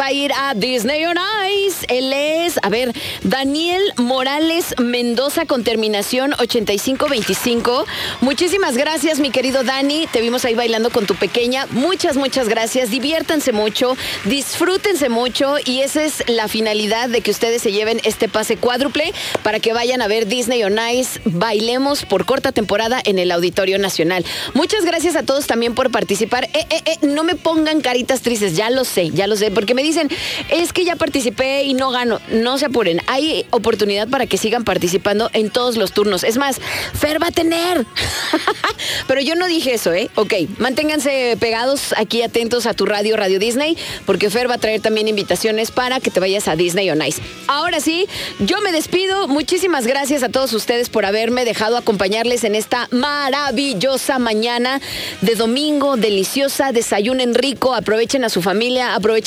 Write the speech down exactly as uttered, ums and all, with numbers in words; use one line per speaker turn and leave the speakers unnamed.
va a ir a Disney on Ice. Él es, a ver, Daniel Morales Mendoza con terminación ochenta y cinco veinticinco. Muchísimas gracias, mi querido Dani. Te vimos ahí bailando con tu pequeña. Muchas, muchas gracias. Diviértanse mucho, disfrútense mucho y esa es la finalidad de que ustedes se lleven este pase cuádruple para que vayan a ver Disney on Ice. Bailemos por corta temporada en el Auditorio Nacional. Muchas gracias a todos también por participar. Eh, eh, eh, no me pongan caritas tristes, ya lo sé, ya lo sé, porque me dicen, es que ya participé y no gano. No se apuren, hay oportunidad para que sigan participando en todos los turnos. Es más, Fer va a tener. Pero yo no dije eso, ¿eh? Ok, manténganse pegados aquí, atentos a tu radio, Radio Disney, porque Fer va a traer también invitaciones para que te vayas a Disney on Ice. Ahora sí, yo me despido. Muchísimas gracias a todos ustedes por haberme dejado acompañarles en esta maravillosa mañana de domingo, deliciosa. Desayunen rico, aprovechen a su familia, aprovechen